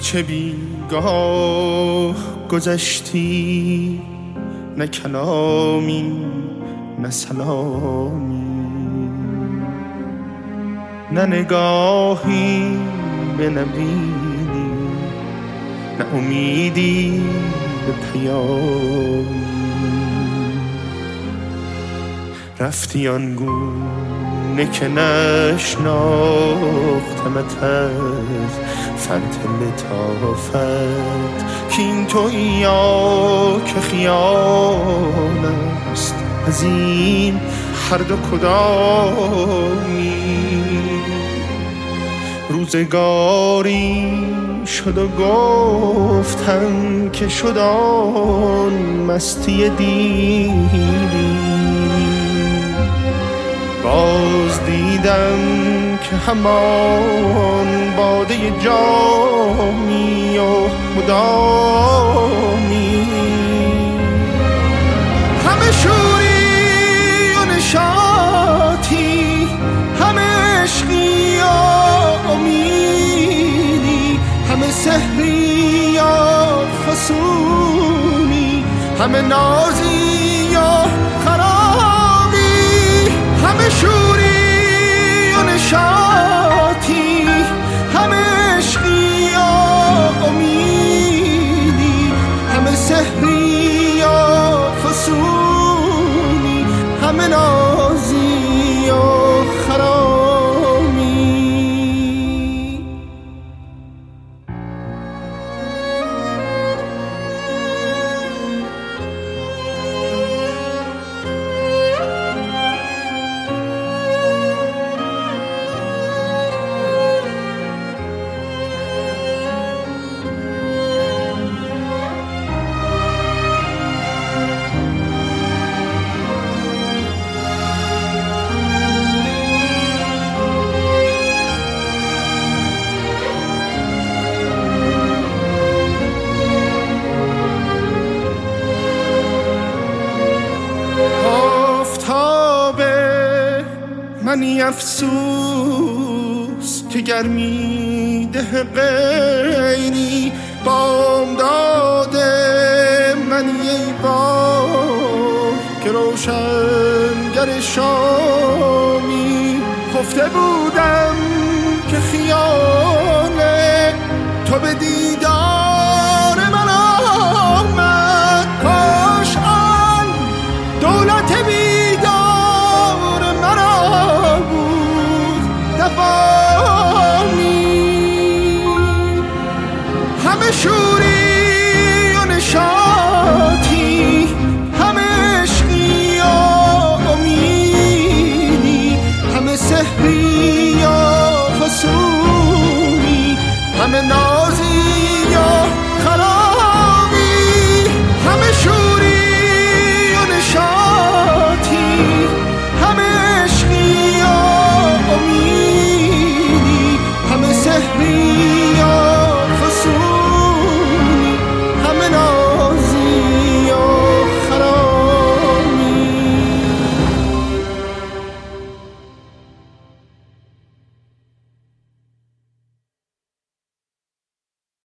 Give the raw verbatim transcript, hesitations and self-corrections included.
چه بیگاه گذشتی، نه کلامی نه سلامی، نه نگاهی به نبینی، نه امیدی به پیامی. رفتی آنگونه که نشناختمت از فلت لطافت، که این تویی یا که خیال است، از این هر دو کدامی. روزگاری شد و گفتم که شد آن مستی دیری، باز دیدم که همان باده جامی و مدامی، همه شوری و نشاطی، همه عشقی و امیدی، همه سحری یا فسونی، همه نازی و خرامی، همه شوری و نشاطی، همه عشقی و امیدی، همه سحری و فسونی، همه نازی و خرامی. منی افسوس که گرمی ده غیری، بامداد منی ای بار که روشنگر شامی. خفته بودم که خیال تو به دیدار